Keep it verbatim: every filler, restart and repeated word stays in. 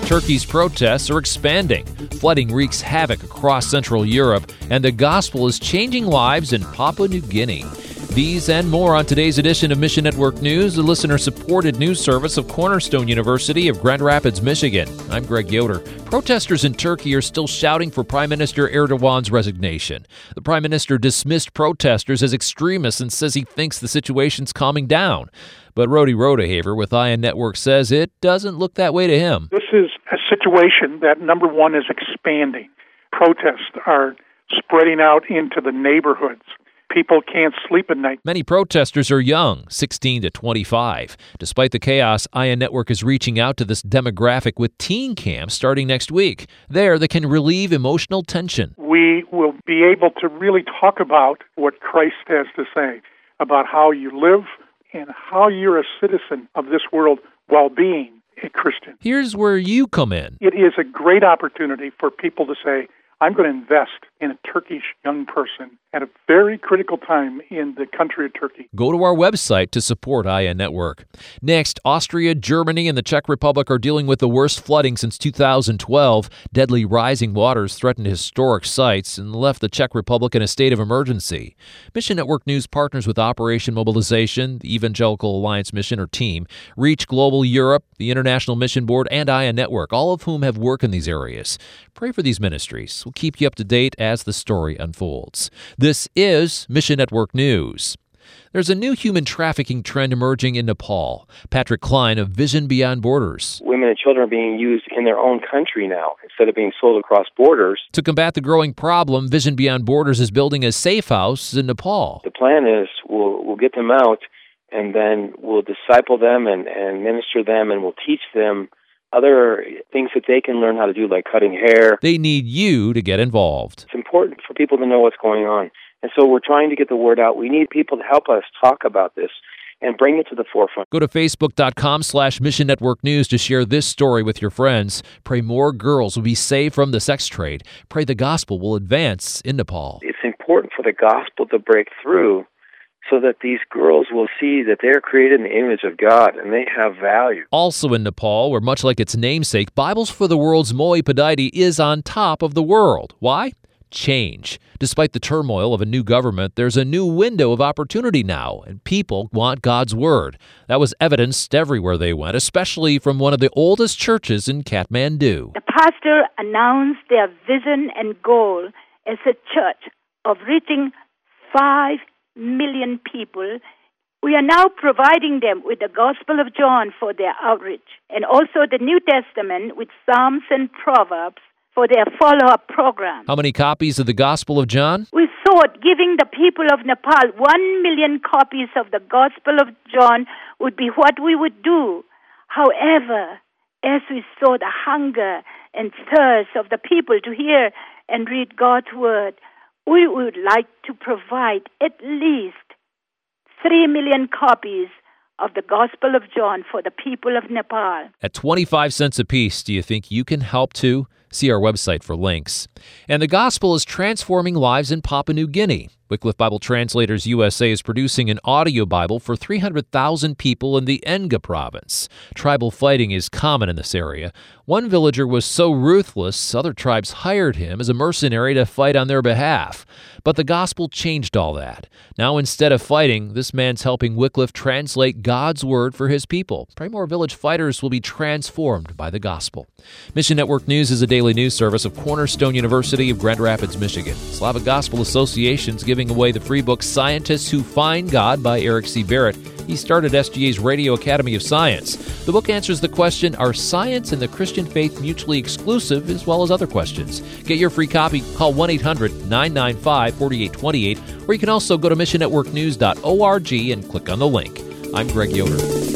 Turkey's protests are expanding. Flooding wreaks havoc across Central Europe, and the gospel is changing lives in Papua New Guinea. These and more on today's edition of Mission Network News, the listener-supported news service of Cornerstone University of Grand Rapids, Michigan. I'm Greg Yoder. Protesters in Turkey are still shouting for Prime Minister Erdogan's resignation. The Prime Minister dismissed protesters as extremists and says he thinks the situation's calming down. But Rody Rodehaver with I N Network says it doesn't look that way to him. This is a situation that, number one, is expanding. Protests are spreading out into the neighborhoods. People can't sleep at night. Many protesters are young, sixteen to twenty-five. Despite the chaos, I N Network is reaching out to this demographic with teen camps starting next week. There, they can relieve emotional tension. We will be able to really talk about what Christ has to say about how you live and how you're a citizen of this world while being a Christian. Here's where you come in. It is a great opportunity for people to say, I'm going to invest in a Turkish young person at a very critical time in the country of Turkey. Go to our website to support I N Network. Next, Austria, Germany, and the Czech Republic are dealing with the worst flooding since two thousand twelve. Deadly rising waters threatened historic sites and left the Czech Republic in a state of emergency. Mission Network News partners with Operation Mobilization, the Evangelical Alliance Mission or team, Reach Global Europe, the International Mission Board, and I N Network, all of whom have work in these areas. Pray for these ministries. We'll keep you up to date as the story unfolds. This is Mission Network News. There's a new human trafficking trend emerging in Nepal. Patrick Klein of Vision Beyond Borders. Women and children are being used in their own country now instead of being sold across borders. To combat the growing problem, Vision Beyond Borders is building a safe house in Nepal. The plan is we'll, we'll get them out, and then we'll disciple them and, and minister them, and we'll teach them other things that they can learn how to do, like cutting hair. They need you to get involved. It's important for people to know what's going on. And so we're trying to get the word out. We need people to help us talk about this and bring it to the forefront. Go to facebook.com slash Mission Network News to share this story with your friends. Pray more girls will be saved from the sex trade. Pray the gospel will advance in Nepal. It's important for the gospel to break through so that these girls will see that they're created in the image of God and they have value. Also in Nepal, where much like its namesake, Bibles for the World's Moy Padaiti is on top of the world. Why? Change. Despite the turmoil of a new government, there's a new window of opportunity now, and people want God's Word. That was evidenced everywhere they went, especially from one of the oldest churches in Kathmandu. The pastor announced their vision and goal as a church of reaching five million people. We are now providing them with the Gospel of John for their outreach, and also the New Testament with Psalms and Proverbs for their follow-up program. How many copies of the Gospel of John? We thought giving the people of Nepal one million copies of the Gospel of John would be what we would do. However, as we saw the hunger and thirst of the people to hear and read God's Word, we would like to provide at least three million copies of the Gospel of John for the people of Nepal. At twenty-five cents apiece, do you think you can help too? See our website for links. And the gospel is transforming lives in Papua New Guinea. Wycliffe Bible Translators U S A is producing an audio Bible for three hundred thousand people in the Enga province. Tribal fighting is common in this area. One villager was so ruthless, other tribes hired him as a mercenary to fight on their behalf. But the gospel changed all that. Now, instead of fighting, this man's helping Wycliffe translate God's Word for his people. Pray more village fighters will be transformed by the gospel. Mission Network News is a daily news service of Cornerstone University of Grand Rapids, Michigan. Slavic Gospel Association's giving away the free book Scientists Who Find God by Eric C. Barrett. He started S G A's Radio Academy of Science. The book answers the question, are science and the Christian faith mutually exclusive, as well as other questions? Get your free copy. Call one eight hundred nine nine five four eight two eight, or you can also go to mission network news dot org and click on the link. I'm Greg Yoder.